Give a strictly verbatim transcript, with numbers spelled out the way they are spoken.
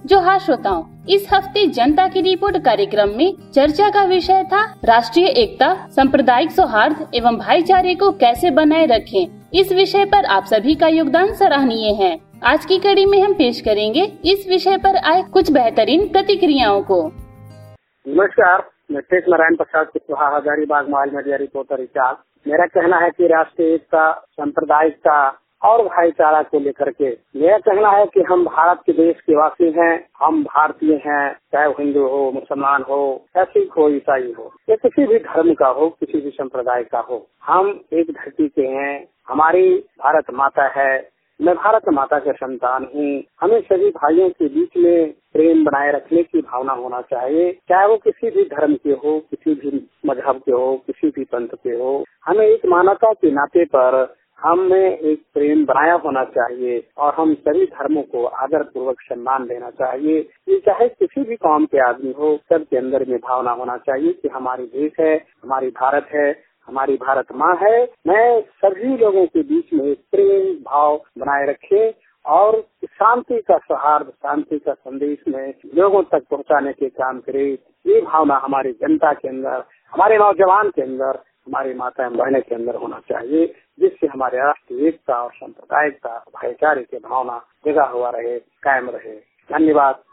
जो हाँ श्रोताओं, इस हफ्ते जनता की रिपोर्ट कार्यक्रम में चर्चा का विषय था राष्ट्रीय एकता, सांप्रदायिक सौहार्द एवं भाईचारे को कैसे बनाए रखें। इस विषय पर आप सभी का योगदान सराहनीय है। आज की कड़ी में हम पेश करेंगे इस विषय पर आए कुछ बेहतरीन प्रतिक्रियाओं को। नमस्कार, मैं शेख नारायण प्रसाद कुशवाहा, हजारीबाग माल मीडिया रिपोर्टर इंचार्ज। मेरा कहना है कि राष्ट्रीय एकता, सांप्रदायिकता और भाईचारा को लेकर के मेरा कहना है कि हम भारत के देश के वासी हैं, हम भारतीय हैं, चाहे वो हिंदू हो, मुसलमान हो, या सिख हो, ईसाई हो, या किसी भी धर्म का हो, किसी भी संप्रदाय का हो, हम एक धरती के हैं। हमारी भारत माता है, मैं भारत माता के संतान हूँ। हमें सभी भाइयों के बीच में प्रेम बनाए रखने की भावना होना चाहिए, चाहे वो किसी भी धर्म के हो, किसी भी मजहब के हो, किसी भी पंथ के हो। हमें एक मानवता के नाते पर हमें एक प्रेम बनाया होना चाहिए और हम सभी धर्मों को आदर पूर्वक सम्मान देना चाहिए। ये चाहे किसी भी कौम के आदमी हो, सबके अंदर में भावना होना चाहिए कि हमारी देश है, हमारी भारत है, हमारी भारत माँ है। मैं सभी लोगों के बीच में एक प्रेम भाव बनाए रखे और शांति का सौहार्द, शांति का संदेश में लोगों तक पहुँचाने के काम करे। ये भावना हमारी जनता के अंदर, हमारे नौजवान के अंदर, हमारी माता एवं बहनों के अंदर होना चाहिए, जिससे हमारे राष्ट्रीय एकता और सांप्रदायिकता, भाईचारे की भावना जगा हुआ रहे, कायम रहे। धन्यवाद।